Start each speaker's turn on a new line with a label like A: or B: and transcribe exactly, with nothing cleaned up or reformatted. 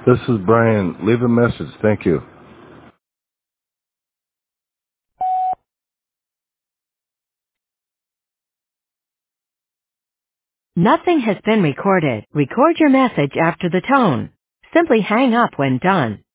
A: This is Brian. Leave a message. Thank you.
B: Nothing has been recorded. Record your message after the tone. Simply hang up when done.